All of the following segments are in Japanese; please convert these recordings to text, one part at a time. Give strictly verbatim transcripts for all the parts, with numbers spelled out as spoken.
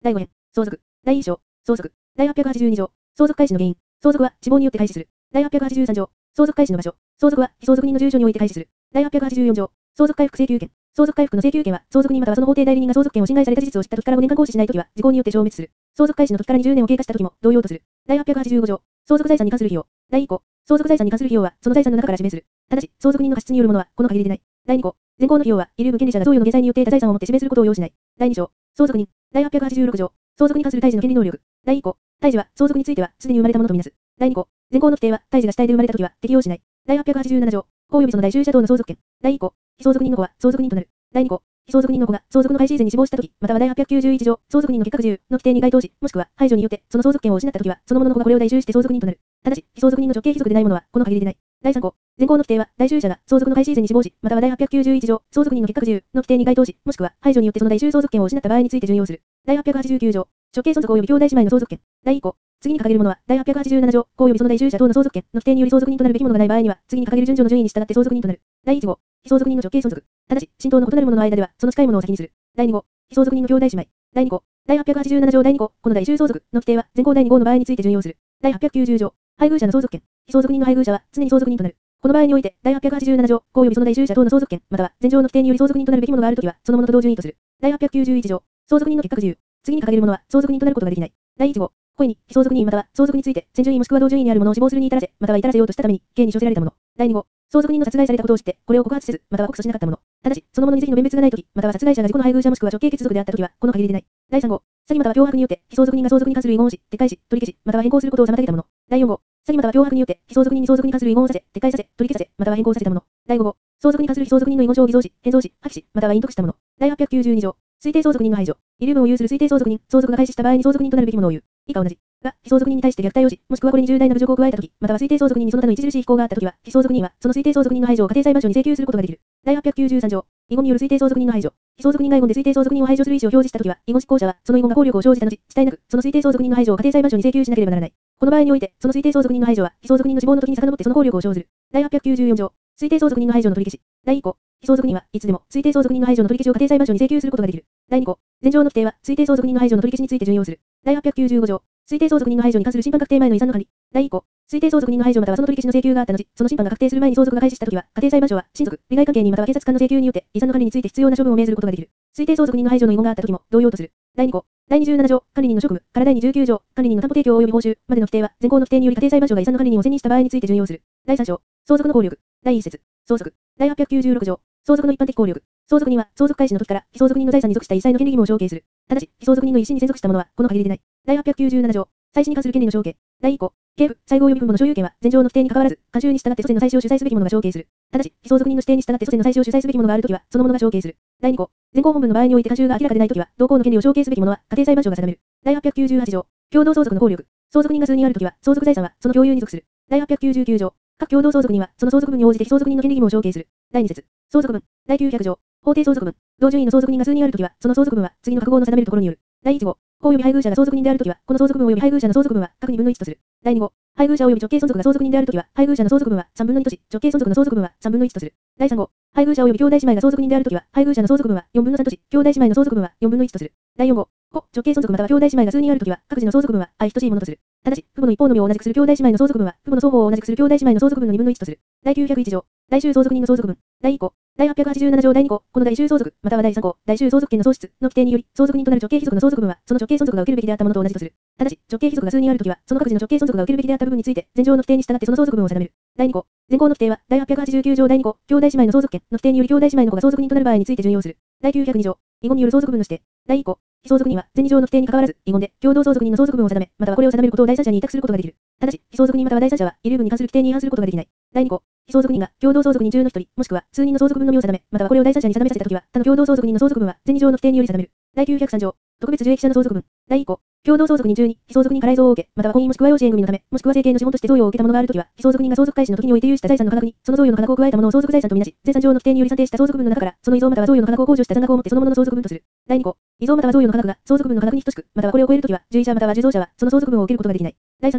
だいご編、相続。だいいっ章、相続。だいはっぴゃくはちじゅうに条、相続開始の原因。相続は死亡によって開始する。だいはっぴゃくはちじゅうさん条、相続開始の場所。相続は被相続人の住所において開始する。だいはっぴゃくはちじゅうよん条、相続回復請求権。相続回復の請求権は、相続人またはその法定代理人が相続権を侵害された事実を知った時からごねんかん行使しない時は、時効によって消滅する。相続開始の時からにじゅうねんを経過した時も同様とする。だいはっぴゃくはちじゅうご条、相続財産に関する費用。だいいっ項、相続財産に関する費用は、その財産の中から指名する。ただし、相続人の過失によるものは、この限りでない。だいに項、前項の費用は、遺留分権利者が贈与の下剤によって得た財産をもって指名することを要しない。だいに章、相続人。だいはっぴゃくはちじゅうろく条、相続に関する胎児の権利能力。だいいっ項、胎児は、相続については、すでに生まれたものとみなす。だいに項、前項の規定は、胎児が死体で生まれた時は、適用しない。だいはっぴゃくはちじゅうなな条、子及びその第従者等の相続権。だいいっ項、被相続人の子は、相続人となる。だいに項、被相続人の子が相続の開始以前に死亡したとき、またはだいはっぴゃくきゅうじゅういち条、相続人の結核自由の規定に該当し、もしくは排除によってその相続権を失ったときは、その者の子がこれを代従して相続人となる。ただし、被相続人の直系貴族でないものは、この限りでない。だいさん項、前項の規定は、代従者が相続の開始以前に死亡し、またはだいはっぴゃくきゅうじゅういち条、相続人の結核自由の規定に該当し、もしくは排除によってその代従相続権を失った場合について準用する。だいはっぴゃくはちじゅうきゅう条、直系相続及び兄弟姉妹の相続権。だいいっ項、次に掲げるものは、だいはっぴゃくはちじゅうなな条、子及びその代従者等の相続権の規定により相続人となるべきものがない場合には、次に掲げる順序の順位に従って相続人となる。だいいち号、被相続人の直系相続。ただし、親等の異なる者の間では、その近いものを先にする。だいに号、被相続人の兄弟姉妹。だいに項、だいはっぴゃくはちじゅうなな条だいに項、この代従相続の規定は、前項だいに号の場合について準用する。だいはっぴゃくきゅうじゅう条、配偶者の相続権。被相続人の配偶者は、常に相続人となる。この場合において、だいはっぴゃくはちじゅうなな条、子及びその代従者等の相続権、または、前条の規定により相続人となるべきものがあるときは、そのものと同順位とする。だいはっぴゃくきゅうじゅういち条、相続人の結核自由。次に掲げるものは、相続人となることができない。だいいち号、故意に、被相続人または、相続について、先順位もしくは同順位にあるものを死亡するに至らせ、または至らせようとしたために、刑に処せられたもの。だいに号、相続人の殺害されたことを知って、これを告発せず、または告訴しなかったもの。ただし、そのものに是非の弁別がないとき、または殺害者が自己の配偶者もしくは直系血族であったときは、この限りでない。だいさん号、詐欺または脅迫によって、被相続人が相続に関する遺言をし、撤回し、取り消し、または変更することを妨げたもの。だいよん号、詐欺または脅迫によって、被相続人に相続に関する遺言をさせ、撤回させ、取り消させ、または変更させたもの。だいご号、相続に関する被相続人の遺言書を偽造し、変造し、破棄し、または隠匿したもの。だいはっぴゃくきゅうじゅうに条、推定相続人の排除。遺留分を有する推定相続人、相続が開始した場合に相続人となるべきものを言う。以下同じ。が、被相続人に対して虐待をし、もしくはこれに重大な侮辱を加えたとき、または推定相続人にその他の著しい非行があったときは、被相続人は、その推定相続人の排除を家庭裁判所に請求することができる。だいはっぴゃくきゅうじゅうさん条、遺言による推定相続人の排除。被相続人が遺言で推定相続人を排除する意思を表示したときは、遺言執行者は、その遺言が効力を生じた後、遅滞なく、その推定相続人の排除を家庭裁判所に請求しなければならない。この場合において、その推定相続人の排除は、被相続人の死亡の時に遡ってその効力を生ずる。だいはっぴゃくきゅうじゅうよん条、推定相続人の排除の取り消し。だいいっ項、被相続人はいつでも推定相続人の排除の取り消しを家庭裁判所に請求することができる。だいに項、前条の規定は推定相続人の排除の取り消しについて準用する。だいはっぴゃくきゅうじゅうご条、推定相続人の排除に関する審判確定前の遺産の管理。だいいっ項、推定相続人の排除またはその取り消しの請求があった後、その審判が確定する前に相続が開始したときは、家庭裁判所は親族、利害関係人または警察官の請求によって遺産の管理について必要な処分を命ずることができる。推定相続人の排除の遺言があったときも同様とする。だいに項、だいにじゅうなな条、管理人の職務からだいにじゅうきゅう条、管理人の担保提供及び報酬までの規定は、前項の規定により家庭裁判所が遺産の管理人を選任した場合について準用する。だいさん章、相続の効力。だいいっ節、相続。だいはっぴゃくきゅうじゅうろく条、相続の一般的効力。相続人は相続開始の時から被相続人の財産に属した一切の権利義務を承継する。ただし、被相続人の一心に専属したものはこの限りでない。だいはっぴゃくきゅうじゅうなな条、再審に関する権利の承継。だいいっ項、系譜、最後及び分母の所有権は前条の規定に関わらず、慣習に従って祖先の再生を主催すべき者が承継する。ただし、被相続人の指定に従って祖先の再生を主催すべき者があるときは、その者が承継する。だいに項、前項本文の場合において慣習が明らかでないときは、同項の権利を承継すべき者は家庭裁判所が定める。だいはっぴゃくきゅうじゅうはち条、共同相続の効力。相続人が数人あるときは、相続財産はその共有に属する。だいはっぴゃくきゅうじゅうきゅう条、各共同相続人はその相続分に応じて被相続人の権利義務を承継する。だいに節、相続分。だいきゅうひゃく条、法定相続分。同順位の相続人が数人あるときは、その相続分は次の各号の定めるところによる。だいいち号、子及び配偶者が相続人であるときは、この相続分及び配偶者の相続分は各にぶんのいちとする。だいに号、配偶者及び直系相続が相続人であるときは、配偶者の相続分はさんぶんのにとし、直系相続の相続分はさんぶんのいちとする。だいさん号、配偶者及び兄弟姉妹が相続人であるときは、配偶者の相続分はよんぶんのさんとし、兄弟姉妹の相続分はよんぶんのいちとする。だいよん号、子、直系相続または兄弟姉妹が数人あるときは、各自の相続分は相等しいものとする。ただし、父母の一方のみを同じくする兄弟姉妹の相続分は、父母の双方を同じくする兄弟姉妹の相続分のにぶんのいちとする。だいきゅうひゃくいち条、大衆相続人の相続分。だいいっ項、だいはっぴゃくはちじゅうなな条だいに項、この大衆相続、またはだいさん項、大衆相続権の喪失の規定により、相続人となる直系貴族の相続分は、その直系相続が受けるべきであったものと同じとする。ただし、直系貴族が数人あるときは、その各自の直系相続が受けるべきであった部分について、前条の規定に従ってその相続分を定める。だいに項、前項の規定は、だいはっぴゃくはちじゅうきゅう条だいに項、兄弟姉妹の相続権の規定により兄弟姉妹の子が相続人となる場合について準用する。だいきゅうひゃくに条、遺言による相続分の指定。だいいっ項、被相続人は前に条の規定に関わらず、遺言で共同相続人の相続分を定め、またはこれを定めることを第三者に委託することができる。ただし、被相続人または第三者は遺留分に関する規定に違反することができない。だいに項、被相続人が共同相続人中の一人、もしくは数人の相続分のみを定め、またはこれを第三者に定めさせたときは、他の共同相続人の相続分は前に条の規定により定める。だいきゅうひゃくさん条、特別受益者の相続分。だいいっ項、共同相続人中に被相続人から遺贈を受け、または婚姻もしくは養子縁組のため、もしくは生計の資本として贈与を受けたものがあるときは、被相続人が相続開始の時において有した財産の価格に、その贈与の価格を加えたものを相続財産とみなし、前三条の規定により算定した相続分の中から、その遺贈または贈与の価格を控除した残額をもってそのものの相続分とする。だいに項、遺贈または贈与の価格が相続分の価格に等しく、またはこれを超えるときは、受益者または受贈者はその相続分を受けることができない。だいさん項、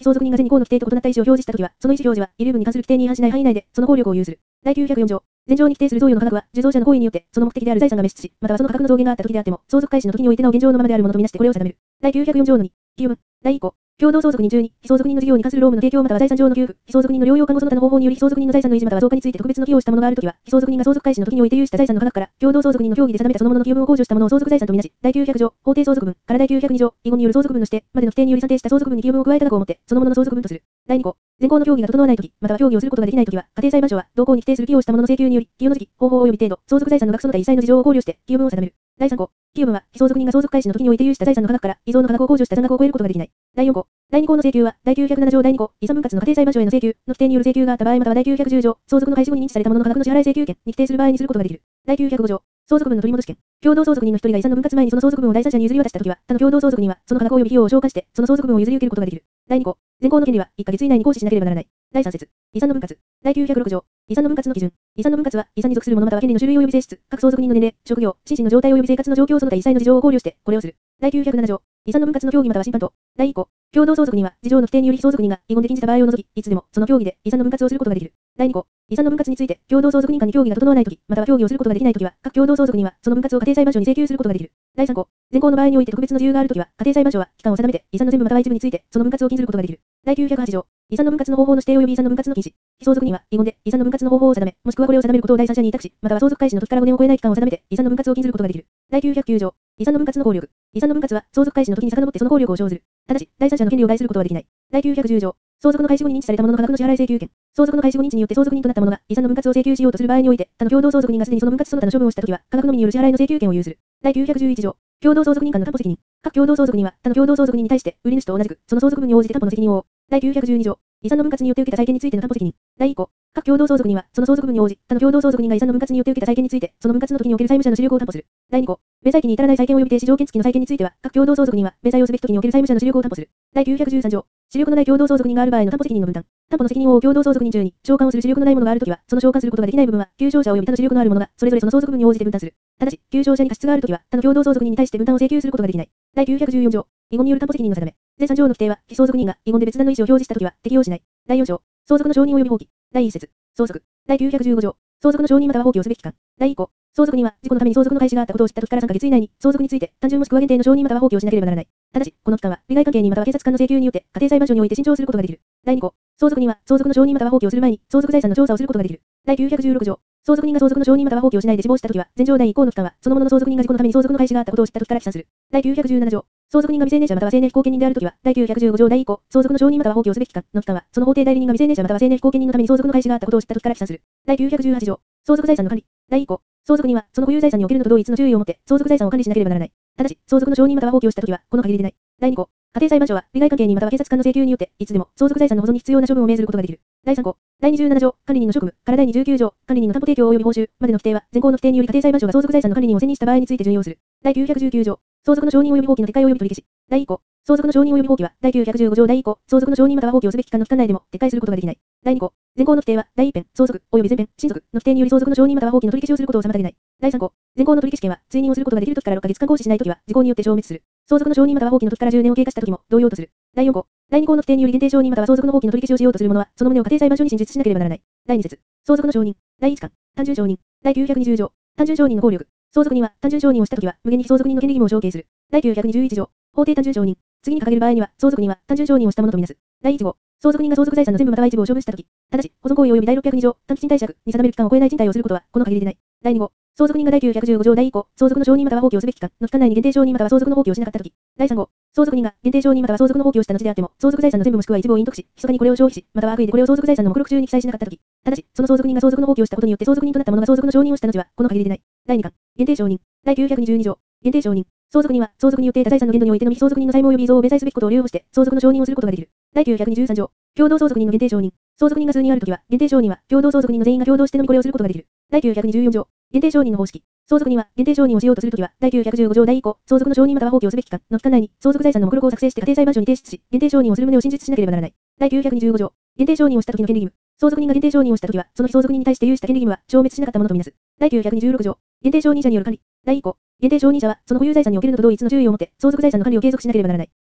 被相続人が前に項の規定と異なった意思を表示したときは、その意思表示は、遺留分に関する規定に違反しない範囲内で、その効力を有する。第きゅうひゃくよん条。前条に規定する贈与の価格は、受贈者の行為によって、その目的である財産が滅失し、またはその価格の増減があったときであっても、相続開始の時においてなお現状のままであるものとみなしてこれを定める。第きゅうひゃくよん条のに、きゅうぶん。第いっ項。共同相続人じゅうに、被相続人の事業に関する労務の提供または財産上の給付、被相続人の療養看護その他の方法により被相続人の財産の維持または増加について特別の寄与をしたものがあるときは、被相続人が相続開始の時において有した財産の価格から、共同相続人の協議で定めたそのものの給分を控除したものを相続財産とみなし、第きゅうひゃく条、法定相続分から第きゅうひゃくに条、遺言による相続分の指定までの規定により算定した相続分に給分を加えた額をもって、そのものの相続分とする。第に項。前項の協議が整わないとき、または協議をすることができないときは、家庭裁判所は、同項に規定する寄与したものの請求により、寄与の時期、方法及び程度、相続財産の額その他一切の事情を考慮して、給分を定める。第さん項。給分は、被相続人が相続開始の時において有した財産の価格から、遺贈の価格を控除した残額を超えることができない。第よん項。第に項の請求は、第きゅうひゃくなな条第に項、遺産分割の家庭裁判所への請求の規定による請求があった場合または第きゅうひゃくじゅう条、相続の開始後に認知されたものの価格の支払い請求権に規定する場合にすることができる。第きゅうひゃくご条。相続分の取り戻し権。共同相続人の一人が遺産の分割前にその相続分を第三者に譲り渡したときは、他の共同相続人は、その価格及び費用を償還して、その相続分を譲り受けることができる。第に項。前項の権利はいっかげつ以内に行使しなければならない。第さん節。遺産の分割。第きゅうひゃくろく条。遺産の分割の基準。遺産の分割は、遺産に属するものまたは権利の種類及び性質、各相続人の年齢、職業、心身の状態及び生活の状況その他一切の事情を考慮して、これをする。第きゅうひゃくなな条。遺産の分割の協議または審判と。第いっ項。共同相続人は、事情の規定により被相続人が遺言で禁じた場合を除き、いつでも、その協議で遺産の分割をすることができる。第に項。遺産の分割について、共同相続人間に協議が整わないとき、または協議をすることができないときは、各共同相続人は、その分割を家庭裁判所に請求することができる。第さん項。前項の場合において特別の事由があるときは、家庭裁判所は、期間を定めて、遺産の全部または一部について、その分割を禁ずることができる。第きゅうひゃくはち条。遺産の分割の方法の指定及び遺産の分割の禁止。被相続人は、遺言で、遺産の分割の方法を定め、もしくはこれを定めることを第三者に委託し、または相続開始の時からごねんを超えない期間を定めて、遺産の分割を禁ずることができる。第きゅうひゃくきゅう条。遺産の分割の効力。遺産の分割は、相続開始の時に遡ってその効力を生ずる。ただし、第三者の権利を害することはできない。第きゅうひゃくじゅう条。相続の開始後に認知されたものの価格の支払い請求権。相続の開始後認知によって相続人となった者が遺産の分割を請求しようとする場合において、他の共同相続人がすでにその分割その他の処分をしたときは、価格のみによる支払いの請求権を有する。第きゅうひゃくじゅういち条。共同相続人間の担保責任。各共同相続人は、他の共同相続人に対して、売り主と同じく、その相続分に応じて担保の責任を負う。第きゅうひゃくじゅうに条。遺産の分割によって受けた債権についての担保責任。第いっ項。各共同相続人は、その相続分に応じ、他の共同相続人が遺産の分割によって受けた債権について、その分割の時における債務者の主力を担保する。第に項。明細期に至らない債権及び停止条件付きの債権については、各共同相続人は、明細をすべき時における債務者の主力を担保する。第きゅうひゃくじゅうさん条。主力のない共同相続人がある場合の担保責任の分担。担保の責任を負う共同相続人中に、償還をする主力のない者があるときは、その償還することができない部分は、旧証者及び他の主力のある者が、それぞれその相続分に応じて分担する。ただし、旧証者に過失があるときは、他の共同相続人に対して分担を請求することができない。第きゅうひゃくじゅうよん条。遺言による担保責任の定め。前さん条の規定は、被相続人が遺言で別段の意思を表示したときは、適用しない。第よん条。相続の承認及び放棄。第いっ節。相続。第きゅうひゃくじゅうご条。相続の承認または放棄をすべき期間。第いっ項。相続人は、事故のために相続の開始があったことを知ったときからさんかげつ以内に、相続について、単純もしくは限定の承認または放棄をしなければならない。ただし、この期間は、利害関係にまたは警察官の請求によって、家庭裁判所において伸長することができる。第に項。相続人は、相続の承認または放棄をする前に、相続財産の調査をすることができる。第きゅうひゃくじゅうろく条。相続人が相続の承認または放棄をしないで死亡したときは、前条第いっ項の期間は、その者の相続人が事故のために相続の開始があったことを知ったときから起算する。第きゅうひゃくじゅうなな条。相続人が未成年者または成年非後見人であるときは、第きゅうひゃくじゅうご条第いっ項、相続の承認または放棄をすべき期間の期間は、その法定代理人が未成年者または成年非後見人のために相続の開始があったことを知ったときから起算する。第きゅうひゃくじゅうはち条。相続財産の管理。第いっ項。相続人は、その保有財産におけるのと同一の注意を持って、相続財産を管理しなければならない。ただし、相続の承認または放棄をしたときは、この限りでない。第に項。家庭裁判所は、利害関係にまたは警察官の請求によって、いつでも、相続財産の保存に必要な処分を命ずることができる。第さん項。第にじゅうなな条、管理人の職務、から第にじゅうきゅう条、管理人の担保提供及び報酬、までの規定は、前項の規定により家庭裁判所が相続財産の管理人を選任した場合について準用する。第きゅうひゃくじゅうきゅう条、相続の承認及び放棄の撤回及び取り消し。第いっ項。相続の承認及び放棄は、第きゅうひゃくじゅうご条第いっ項、相続の承認または放棄をすべき期間の期間内でも、撤回することができない。第に項。前項の規定は、第一編、相続、及び前編、親族の規定により相続の承認または放棄の取り消しをすることを妨げない。第三項。前項の取り消し権は、追認をすることができるときからろっかげつかん行使しないときは、時効によって消滅する。相続の承認または放棄の時からじゅうねんを経過したときも、同様とする。第四項。第二項の規定により限定承認または相続の放棄の取り消しをしようとする者は、その旨を家庭裁判所に申述しなければならない。第二節。相続の承認。第一巻。単純承認。第きゅうひゃくにじゅう条。単純承認の効力。相続人は、単純承認をしたときは、無限に被相続人の権利義務を承継する。第きゅうひゃくにじゅういち条。法定単純承認。次に掲げる場合には、相続人は、単純承認をしたものとみなす。第一号。相続人が相続財産の全部または一部を処分したとき、ただし、保存行為及び第ろっぴゃくに条、短期賃貸借に定める期間を超えない賃貸をすることは、この限りでない。第二号。相続人が第きゅうひゃくじゅうご条第一項、相続の承認または放棄をすべき期間の期間内に限定承認または相続の放棄をしなかったとき。第三号。相続人が限定承認または相続の放棄をした後であっても、相続財産の全部もしくは一部を隠匿し、密かにこれを消費し、または悪意でこれを相続財産の目録中に記載しなかったとき。ただし、その相続人が相続の放棄をしたことによって相続人となった者が相続の承認をした後は、この限りでない。第二巻。限定承認。第きゅうひゃくにじゅうに条。限定承認。相続人は、相続によって得た財産の限度においてのみ相続人の債務及び遺贈を明細すべきことを留保して、相続の承認をすることができる。第きゅうひゃくにじゅうさん条。共同相続人の限定承認。相続人が数人あるときは、限定承認は、共同相続人の全員が共同してのみこれをすることができる。第きゅうひゃくにじゅうよん条。限定承認の方式。相続人は、限定承認をしようとするときは、第きゅうひゃくじゅうご条第一項、相続の承認または放棄をすべき期間の期間内に、相続財産の目録を作成して家庭裁判所に提出し、限定承認をする旨を申述しなければならない。第きゅうひゃくにじゅうご条。限定承認をしたときの権利義務。相続人が限定承認をしたときは、その被相続人に対して有した権利義務は消滅しなかったものとみなす。第きゅうひゃくにじゅうろく条。限定承認者による管理。第一項。限定承認者は、その保有財産におけるのと同一の注意を持って、相続財産の管理を継続しなければならない。第二項。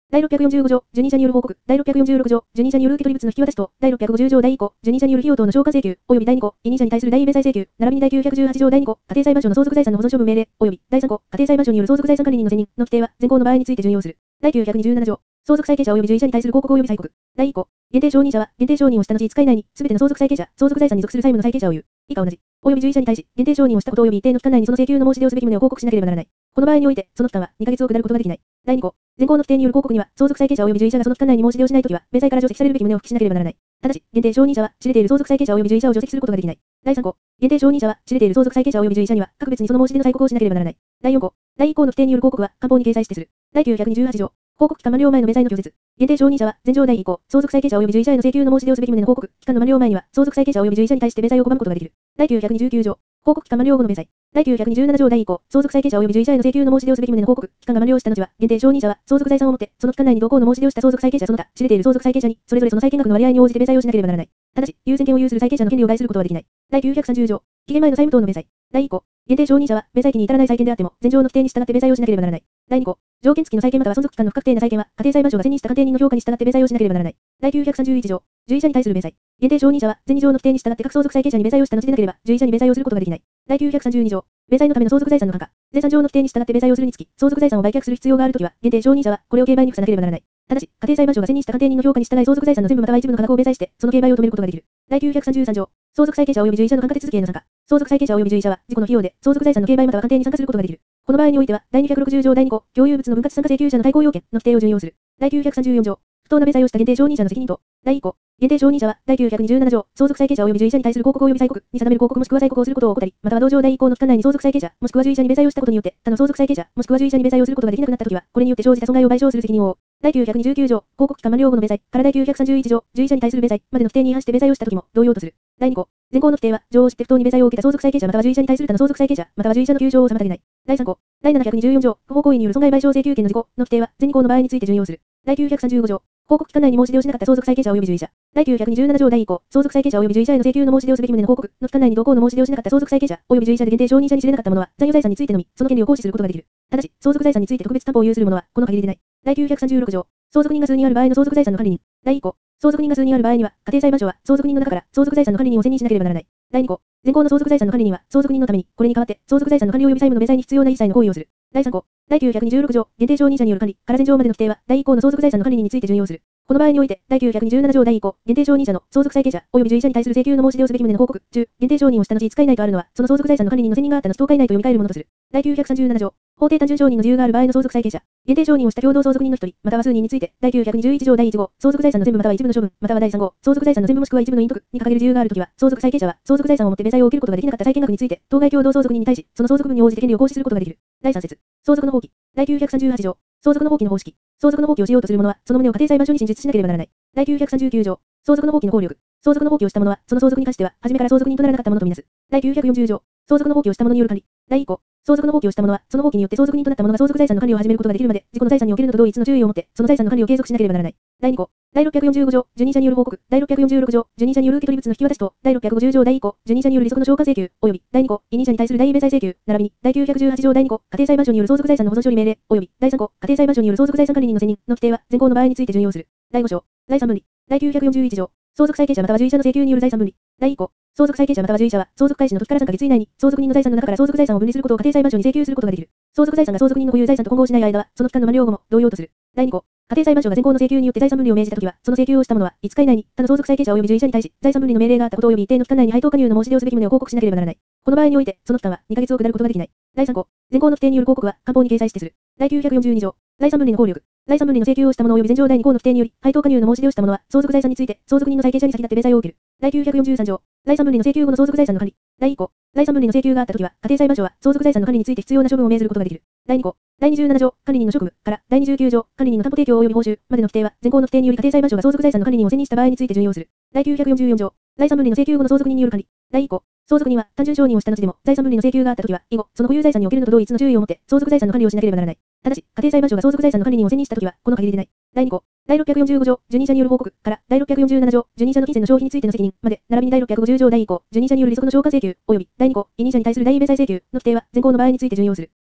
だいろっぴゃくよんじゅうご条、受任者による報告。だいろっぴゃくよんじゅうろく条、受任者による受け取り物の引き渡し等。だいろっぴゃくごじゅう条だいい項、受任者による費用等の償還請求、及びだいに項、委任者に対する代位弁済請求、並びにだいきゅうひゃくじゅうはち条だいに項、家庭裁判所の相続財産の保存処分命令、及びだいさん項、家庭裁判所による相続財産管理人の選任の規定は、前項の場合について準用する。だいきゅうひゃくにじゅうなな条、相続債権者及び受益者に対する報告及び催告。だいい項、限定承認者は、限定承認をした後いつか以内に、すべての相続債権者、相続財産に属する債務の債権者を言う。以下同じ。及び受益者に対し、限定承認をしたこと及び一定の期間内にその請求の申し出をすべき旨を報告しなければならない。この場合において、その期間はにかげつを下ることができない。だいに項、前項の規定による報告には、相続債権者及び受益者がその期間内に申し出をしないときは、弁済から除籍されるべき旨を記しなければならない。ただし、限定承認者は、知れている相続債権者及び受益者を除籍することができない。だいさん項、限定承認者は、知れている相続債権者及び受益者には、各別にその申し出の催告をしなければならない。だいよん項、だいい項の規定による報告は、官報に掲載してする。だいきゅうひゃくにじゅうはち条、報告期間満了前の弁済の拒絶。限定承認者は、前条だいい項、相続債権者及び受益者への請求の申し出をすべき旨の報告、期間の満了前には、相続債権者及び受益者に対して弁済を拒むことができる。だいきゅうひゃくにじゅうきゅう条、報告期間満了後の弁済。だいきゅうひゃくにじゅうなな条だいい項、相続債権者及び受益者への請求の申し出をすべき旨の報告、期間が満了した後は、限定承認者は、相続財産をもって、その期間内に同項の申し出をした相続債権者その他、知れている相続債権者に、それぞれその債権額の割合に応じて弁済をしなければならない。ただし、優先権を有する債権者の権利を害することはできない。だいきゅうひゃくさんじゅう条、期限前の債務等の弁済。だいい項、限定承認者は、弁済期に至らない債権であっても、前条の規定に従って弁済をしなければならない。だいに項、条件付きの債権または存続期間の不確定な債権は、家庭裁判所が選任した鑑定人の評価に従って弁済をしなければならない。だいきゅうひゃくさんじゅういち条、受益者に対する弁済。限定承認者は、前二条の規定に従って各相続債権者に弁済をした後でなければ、受益者に弁済をすることができない。だいきゅうひゃくさんじゅうに条、弁済のための相続財産の換価。前三条の規定に従って弁済をするにつき、相続財産を売却する必要があるときは、限定承認者は、これを競売に付さなければならない。ただし、家庭裁判所が選任した鑑定人の評価に従い相続財産の全部または一部の価格を弁済して、その競売を止めることができる。だいきゅうひゃくさんじゅうさん条、相続債権者及び受益者の換価手続きへの参加。相続債権者及び受益者は、自己の費用で相続財産の競売または鑑定に参加することができる。この場合においては、だいにひゃくろくじゅう条だいに項、共有物の分割参加請求者の対抗要件の規定を準用する。だいきゅうひゃくさんじゅうよん条、不当な弁済をした限定承認者の責任と。だいい項、限定承認者は、だいきゅうひゃくにじゅうなな条、相続債権者及び受益者に対する報告及び催告に定める報告もしくは催告をすることを怠り、または同条だいい項の期間内に相続債権者、もしくは受益者に弁済をしたことによって、他の相続債権者、もしくは受益者に弁済をすることができなくなったときは、これによって生じた損害を賠償する責任を負う。だいきゅうひゃくにじゅうきゅう条、報告期間満了後の弁済からだいきゅうひゃくさんじゅういち条、受益者に対する弁済までの規定に違反して弁済をしたときも同様とする。だいに項、前項の規定は、情を知って不当に弁済を受けた相続債権者または受益者に対する他の相続債権者、または受益者の窮状を妨げない。だいさん項、だいななひゃくにじゅうよん条、不法行為による損害賠償請求権の事項の規定は、前に項の場合について準用する。だいきゅうひゃくさんじゅうご条、報告期間内に申し出をしなかった相続債権者及び受益者。だいきゅうひゃくにじゅうなな条だいい項、相続債権者及び受益者への請求の申し出をすべき旨の報告の期間内に同項の申し出をしなかった相続債権者及び受益者で限定承認者に知れなかった者は、残余財産についてのみ、その権利を行使することができる。ただし、相続財産について特別担保を有する者は、この限りでない。だいきゅうひゃくさんじゅうろく条、相続人が数人ある場合の相続財産の管理人。だいい項、相続人が数人ある場合には、家庭裁判所は相続人の中から相続財産の管理人を選任しなければならない。だいに項、前項の相続財産の管理人は相続人のために、これに代わって相続財産の管理及び債務の弁済に必要な一切の行為をする。だいさん項、だいきゅうひゃくにじゅうろく条、限定承認者による管理から前条までの規定は、だいい項の相続財産の管理人について準用する。この場合において、だいきゅうひゃくにじゅうなな条だいい項、限定承認者の相続債権者及び受益者に対する請求の申し出をすべき旨の報告中、限定承認をした後いつか以内とあるのは、その相続財産の管理人の選任があった後とおか以内と読み替えるものとする。だいきゅうひゃくさんじゅうなな条、法定単純承認の自由がある場合の相続債権者、限定承認をした共同相続人の一人、または数人について、だいきゅうひゃくにじゅういち条だいいち号、相続財産の全部または一部の処分、またはだいさん号、相続財産の全部もしくは一部の隠匿に掲げる自由があるときは、相続債権者は相続財産をもって弁済を受けることができなかった債権額について、当該共同相続人に対し、その相続分に応じて権利を行使することができる。だいさん節、相続の放棄。だいきゅうひゃくさんじゅうはち条、相続の放棄の方式。相続の放棄をしようとする者は、その旨を家庭裁判所に陳述しなければならない。だいきゅうひゃくさんじゅうきゅう条、相続の放棄の効力。相続の放棄をした者は、その相続に関しては、初めから相続人とならなかった者とみなす。だいきゅうひゃくよんじゅう条、相続の放棄をした者による管理。だいい項、相続の放棄をした者は、その放棄によって相続人となった者が相続財産の管理を始めることができるまで、自己の財産におけるのと同一の注意を持って、その財産の管理を継続しなければならない。だいに項、だいろっぴゃくよんじゅうご条、受任者による報告。だいろっぴゃくよんじゅうろく条、受任者による受け取り物の引き渡しと。だいろっぴゃくごじゅう条だいい項、受任者による利息の償還請求、及びだいに項、委任者に対する代位弁済請求、並びにだいきゅうひゃくじゅうはち条だいに項、家庭裁判所による相続財産の保存処理命令、及びだいさん項、家庭裁判所による相続財産管理人の選任の規定は、前項の場合について準用する。だいご章、財産分離。だいきゅうひゃくよんじゅういち条、相続債権者または受益者の請求による財産分離。だいい項、相続債権者または受益者は、相続開始の時からさんかげつ以内に、相続人の財産の中から相続財産を分離することを家庭裁判所に請求することができる。相続財産が相続人の保有財産と混合しない間は、その期間の満了後も同様とする。だいに項、家庭裁判所が前項の請求によって財産分離を命じたときは、その請求をした者はいつか以内に、他の相続債権者及び受益者に対し、財産分離の命令があったこと及び一定の期間内に配当加入の申し出をすべき旨を報告しなければならない。この場合において、その期間はにかげつを下ることができない。だいさん項、前項の規定による報告は、官報に掲載してする。だいきゅうひゃくよんじゅうに条、財産分離の効力。財産分離の請求をした者及び前条だいに項の規定により、配当加入の申し出をした者は、相続財産について、相続人の債権者に先立って弁済を受ける。だいきゅうひゃくよんじゅうさん条、財産分離の請求後の相続財産の管理。だいい項、財産分離の請求があったときは、家庭裁判所は相続財産の管理について必要な処分を命ずることができる。だいに項、だいにじゅうなな条、管理人の職務からだいにじゅうきゅう条、管理人の担保提供及び報酬までの規定は、前項の規定により家庭裁判所が相続財産の管理人を選任した場合について準用する。だいきゅうひゃくよんじゅうよん条、財産分離の請求後の相続人による管理。だいい項、相続人は単純承認をした後でも財産分離の請求があったときは、以後、その保有財産におけるのと同一の注意を持って相続財産の管理をしなければならない。ただし、家庭裁判所が相続財産の管理人を選任したときは、この限りでない。だいに項、だいろっぴゃくよんじゅうご条、受任者による報告からだいろっぴゃくよんじゅうなな条、受任者の金銭の消費についての責任まで、並びにだいろっぴゃくごじゅう条だいい項、受任者による利息の償還請求、及びだいに項、委任者に対する代位弁済請求の規定は、前項の場合について準用する。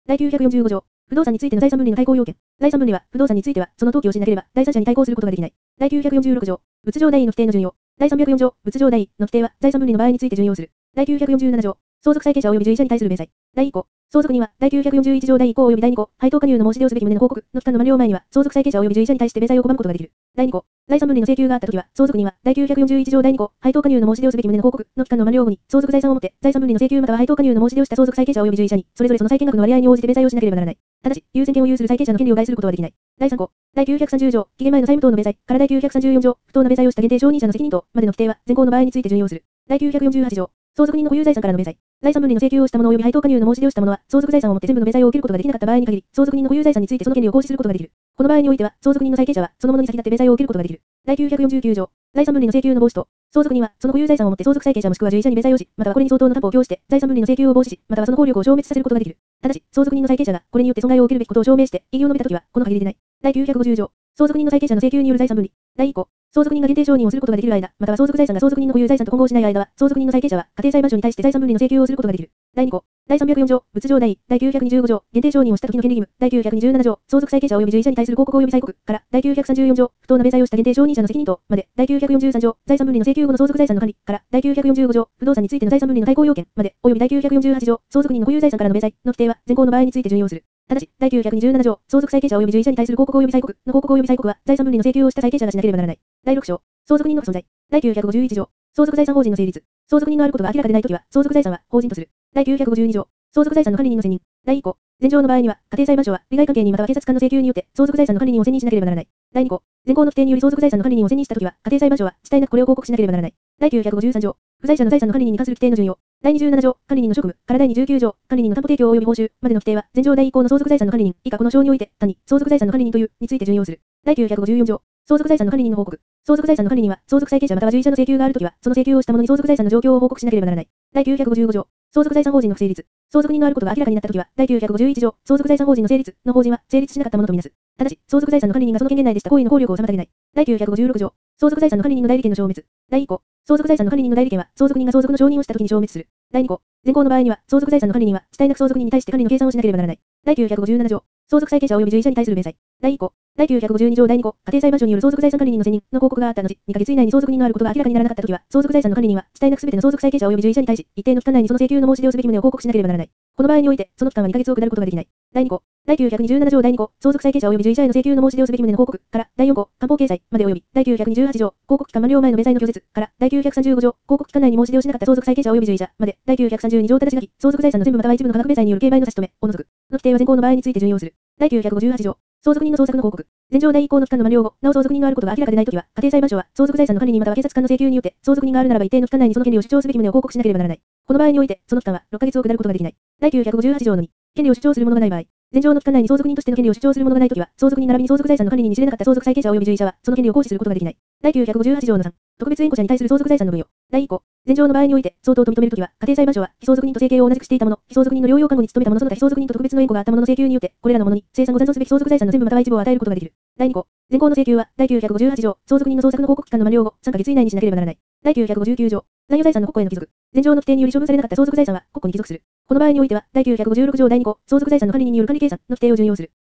だいきゅうひゃくよんじゅうご条。不動産についての財産分離の対抗要件。財産分離は、不動産については、その登記をしなければ、第三者に対抗することができない。だいきゅうひゃくよんじゅうろく条。物上代位の規定の順用。だいさんびゃくよん条。物上代位の規定は、財産分離の場合について順用する。だいきゅうひゃくよんじゅうなな条。相続債権者及び随者に対する明細。だいい項。相続人は、だいきゅうひゃくよんじゅういち条だいい項及びだいに項、配当加入の申し出をすべき旨の報告の期間の満了前には、相続債権者及び随者に対して明細を拒むことができる。だいに項。財産分離の請求があったときは、相続人は、だいきゅうひゃくよんじゅういち条だいに項、配当加入の申し出をすべき旨の報告の期間の満了後に、相続財産をもって、財産分離の請求または配当加入の申し出をした相続債権者及び随者に、それぞれその債権額の割合に応じて明細をしなければならない。ただし、優先権を有する債権者の権利を害することはできない。だいさん項。だいきゅうひゃくさんじゅう条、期限前の債務等の明細からだいきゅうひゃくさんじゅうよん条、不当な明細をした限定承認者の責任等までの規定は、前項の場合について順用する。だいきゅうひゃくよんじゅうはち条。相続人の保有財産からの明細。財産分離の請求をした者及び配当加入の申し出をした者は、相続財産をもって全部の明細を受けることができなかった場合に限り、相続人の保有財産についてその権利を行使することができる。この場合においては、相続人の債権者は、その者に先立って明細を受けることができる。だいきゅうひゃくよんじゅうきゅう条。財産分離の請求の防止と、相続人は、その保有財産をもって相続債権者もしくは随者に明細をし、またはこれに相当の担保を供して、財産分離の請求を防止し、またはその効力を消滅させることができる。ただし、相続人の債権者が、これによって損害を受けるべきことを証明して、異議を述べたときは、この限りでない。だいきゅうひゃくごじゅう条。相続人の債権者の請求による財産分離。だいい項。相続人が限定承認をすることができる間、または相続財産が相続人の保有財産と混合しない間は、相続人の債権者は、家庭裁判所に対して財産分離の請求をすることができる。だいに項。だいさんびゃくよん条、物上代位、だいきゅうひゃくにじゅうご条、限定承認をした時の権利義務、だいきゅうひゃくにじゅうなな条、相続債権者及び随者に対する広告及び催告から、だいきゅうひゃくさんじゅうよん条、不当な明細をした限定承認者の責任等まで、だいきゅうひゃくよんじゅうさん条、財産分離の請求後の相続財産の管理から、だいきゅうひゃくよんじゅうご条、不動産についての財産分離の対抗要件まで、及びだいきゅうひゃくよんじゅうはち条、相続人の保有財産からの明細の規定は、前項の場合について順用する。ただし、だいきゅうひゃくにじゅうなな条、相続債権者及び随者に対する広告及び催告の広告及び催告は、財産分離の請求をした債権者がしなければならない。だいろく章、相続人の不存在。だいきゅうひゃくごじゅういち条、相続財産法人の成立。相続人のあることが明らかでないときは、相続財産は法人とする。だいきゅうひゃくごじゅうに条、相続財産の管理人の選任。だいい項。前条の場合には、家庭裁判所は、利害関係人または警察官の請求によって、相続財産の管理人を選任しなければならない。だいに項。前項の規定により相続財産の管理人を選任したときは、家庭裁判所は、遅滞なくこれを報告しなければならない。だいきゅうひゃくごじゅうさん条、不在者の財産の管理人に関する規定の順用。だいにじゅうなな条、管理人の職務からだいにじゅうきゅう条、管理人の担保提供及び報酬までの規定は、前条だいい項の相続財産の管理人、以下この章において、単に、相続財産の管理人という、について順用する。だいきゅうひゃくごじゅうよん条、相続財産の管理人の報告。相続財産の管理人は、相続債権者または随者の請求があるときは、その請求をした者に相続財産の状況を報告しなければならない。だいきゅうひゃくごじゅうご条、相続財産法人の不成立。相続人のあることが明らかになったときは、だいきゅうひゃくごじゅういち条、相続財産法人の成立の法人は成立しなかったものとみなす。ただし、相続財産の管理人がその権限内でした行為の効力を妨げない。だいきゅうひゃくごじゅうろく条、相続財産の管理人の代理権の消滅。だいい項。相続財産の管理人の代理権は、相続人が相続の承認をしたときに消滅する。だいに項。前項の場合には、相続財産の管理人は、遅滞なく相続人に対して管理の計算をしなければならない。だいきゅうひゃくごじゅうなな条、相続債権者及び随者に対する明細。だいい項。だいきゅうひゃくごじゅうに条だいに項、家庭裁判所による相続財産管理人の選任の報告があった後、にかげつ以内に相続人のあることが明らかにならなかったときは、相続財産の管理人は、遅滞なくすべての相続債権者及び随者に対し、一定の期間内にその請求の申し出をすべき旨を報告しなければならない。この場合において、その期間はにかげつを下ることができない。だいに項。だいきゅうひゃくにじゅうなな条だいに項、相続債権者及び随者への請求の申し出をすべき旨の報告から、だいよん項、官報掲載まで及び、だいきゅうひゃくにじゅうはち条、広告期間満了前の明細の拒絶から、だいきゅうひゃくさんじゅうご条、広告期間内に申し出をしなかった相続債権者及び随者まで、だいきゅうひゃくさんじゅうに条ただしなき、相続財産の全部または一部の価格明細による競売の差し止めを除く。の規定は前項の場合について順用する。だいきゅうひゃくごじゅうはち条、相続人の捜索の報告。前条だいい項の期間の満了後、なお相続人のあることが明らかでないときは、家庭裁判所は、相続財産の管理人または警察官の請求によって、相続人があるならば一定の期間内にその権利を主張すべき旨を報告しなければならない。この場合において、その期間はろっかげつを下ることができない。だいきゅうひゃくごじゅうはち条のに、権利を主張する者がない場合、前条の期間内に相続人としての権利を主張する者がないときは、相続人並びに相続財産の管理人に知れなかった相続債権者及び随者は、その権利を行使することができない。だいきゅうひゃくごじゅうはち条のさん、特別縁故者に対する相続財産の分与。だいい項。前条の場合において、相当と認めるときは、家庭裁判所は、被相続人と生計を同じくしていた者、被相続人の療養看護に努めた者その他被相続人と特別の縁故があった者の請求によって、これらの者に、生産を残存すべき相続財産の全部または一部を与えることができる。だいに項。前項の請求は、だいきゅうひゃくごじゅうはち条、相続人の捜索の報告期間の満了後、さんかげつ以内にしなければならない。だいきゅうひゃくごじゅうきゅう条、残余財産の国庫への帰属。前条の規定により処分されなかった相続財産は、国庫に帰属する。この場合においては、だいきゅうひゃくごじゅうろく条だいに項、相続財産の管理人による管理計算の規定を順用する。